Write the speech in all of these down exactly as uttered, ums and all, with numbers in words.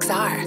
Xar.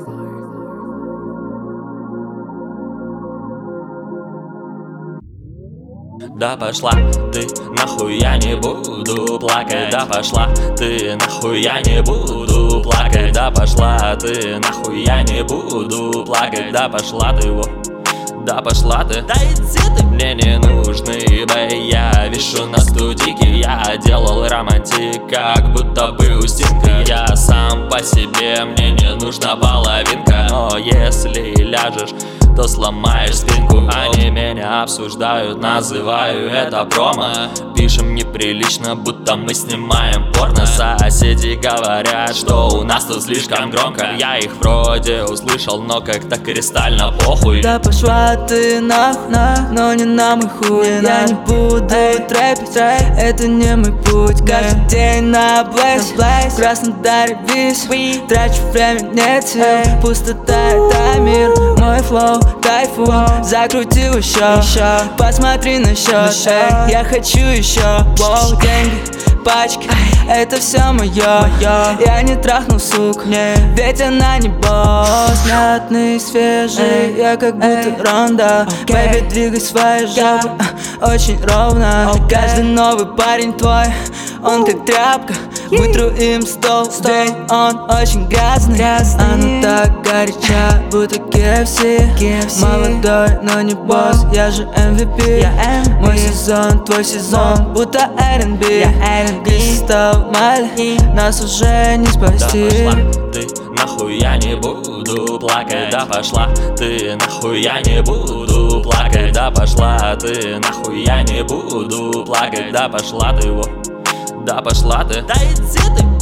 Да пошла ты нахуй, я не буду плакать. Да пошла ты нахуй, я не буду плакать. Да пошла ты нахуй, я не буду плакать. Да пошла ты, во. Да пошла ты. Да иди ты, мне не нужны, бэй. Я вишу на студике, я делал романтик, как будто бы устинка. Я сам по себе, мне не нужна половинка. Но если ляжешь, то сломаешь спинку. Они меня обсуждают, называю это промо. Пишем неприлично, будто мы снимаем порно. Соседи говорят, что у нас тут слишком громко. Я их вроде услышал, но как-то кристально похуй. Да пошла ты нахуй, нах, но не на мой хуй. Я не буду трэпить, это не мой путь. Каждый день на блэйс, в Краснодаре вис. Трачу время, нет сил, пустота это мир. Мой флоу, кайфу, закрутил еще, еще. Посмотри на счет, эй, я хочу еще. Воу, деньги, пачки, это все мое. Я не трахнул, сука, ведь она не босс. Мятный, свежий, я как будто Ронда. Бэйби, двигай свои жопы очень ровно. Каждый новый парень твой, он как тряпка. Вытру им стол, ведь он очень грязный. Она так горяча, будто кей эф си. Молодой, но не босс, я же эм ви пи. Мой сезон, твой сезон, будто эр энд би. Кристалл Майли, нас уже не спасти. Да пошла ты нахуй, я не буду плакать. Да пошла ты нахуй, я не буду плакать. Да пошла ты нахуй, я не буду плакать. Да пошла ты, во. Да пошла ты. Да иди ты.